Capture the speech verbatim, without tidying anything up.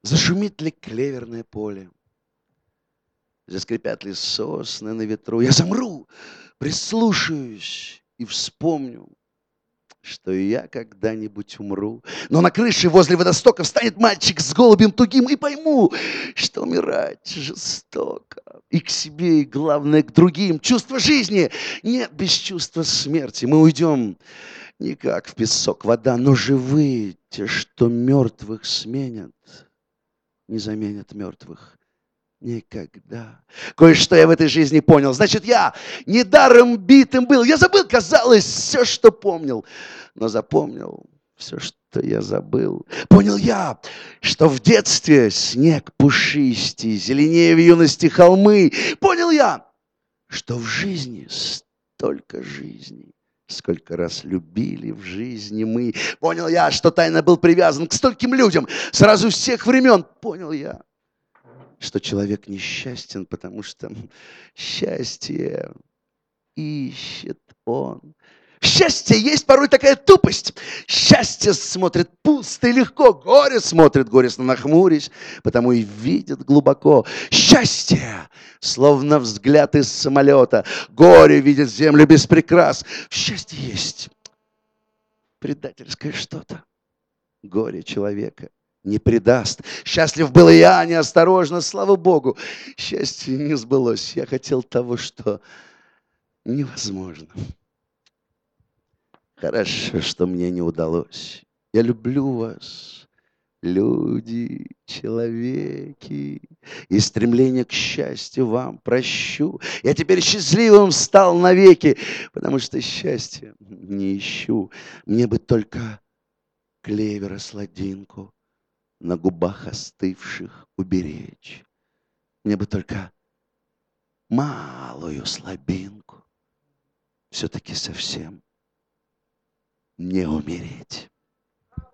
Зашумит ли клеверное поле, заскрипят ли сосны на ветру, я замру, прислушаюсь и вспомню, что и я когда-нибудь умру. Но на крыше возле водостока встанет мальчик с голубем тугим, и пойму, что умирать жестоко. И к себе, и, главное, к другим. Чувство жизни нет без чувства смерти. Мы уйдем не как в песок вода, но живые, те, что мертвых сменят, не заменят мертвых никогда. Кое-что я в этой жизни понял. Значит, я недаром битым был. Я забыл, казалось, все, что помнил. Но запомнил все, что я забыл. Понял я, что в детстве снег пушистый, зеленее в юности холмы. Понял я, что в жизни столько жизней, сколько раз любили в жизни мы. Понял я, что тайно был привязан к стольким людям сразу всех времен. Понял я, что человек несчастен, потому что счастье ищет он. В счастье есть порой такая тупость. Счастье смотрит пусто и легко, горе смотрит горестно нахмурясь, потому и видит глубоко. Счастье, словно взгляд из самолета, горе видит землю без прикрас. В счастье есть предательское что-то, горе человека не предаст. Счастлив был и я, неосторожно, слава Богу. Счастье не сбылось. Я хотел того, что невозможно. Хорошо, что мне не удалось. Я люблю вас, люди, человеки, и стремление к счастью вам прощу. Я теперь счастливым стал навеки, потому что счастья не ищу. Мне бы только клевера сладинку на губах остывших уберечь. Мне бы только малую слабинку все-таки совсем не умереть.